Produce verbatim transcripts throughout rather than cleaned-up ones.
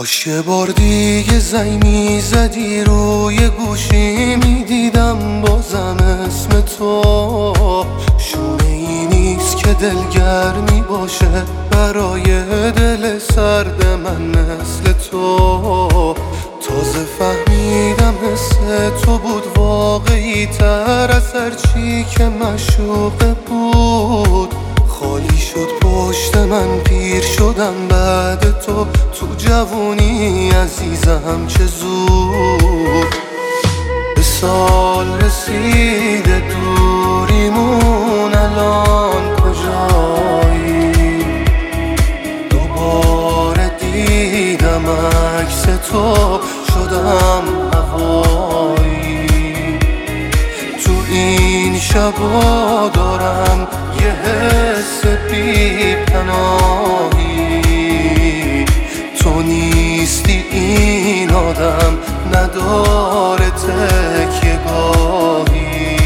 کاش یه بار دیگه زنگ میزدی روی گوشی میدیدم بازم اسم تو. شونه ای نیست که دلگرمی باشه برای دل سرد من مثل تو. تازه فهمیدم حس تو بود واقعی تر از هرچی که مشوقه بود. خالی شد پشت من، پیر شدم بعد تو. تو جوونی عزیزم چه زود به سال رسیده دوریمون، الان کجایی؟ دوباره دیدم عکس تو شدم هوایی. تو این شبا دارم یه حس بی پناهی، تو نیستی این آدم نداره تکیه گاهی.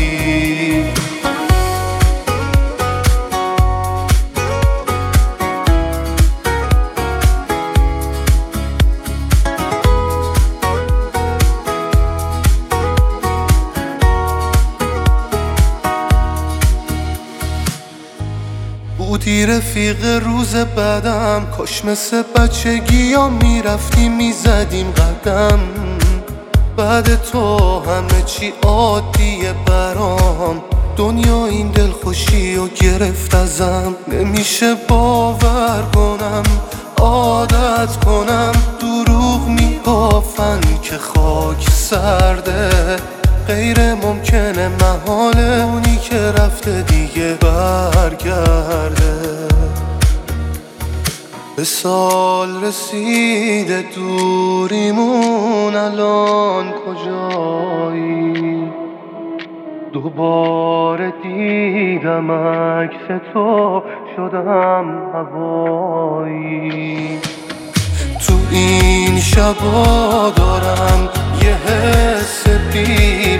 بودی رفیق روز بعدم، کاش مثل بچگی ها میرفتیم میزدیم قدم. بعد تو همه چی عادیه برام، دنیا این دلخوشی رو گرفت ازم. نمیشه باور کنم، عادت کنم، دروغ میگفتن که خاک سرده. غیر ممکنه محاله اونی که رفته دیگه برگرده. به سال رسیده دوریمون، الان کجایی؟ دوباره دیدم عکس تو شدم هوایی. تو این شبا دارم یه حس بی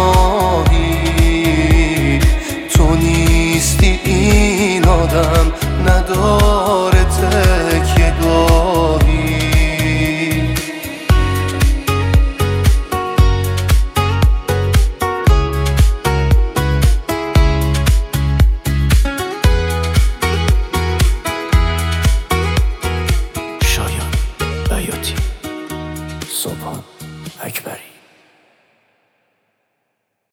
پناهی، تو نیستی این آدم نداره تکیه گاهی. شایان بیاتی، سبحان اکبری.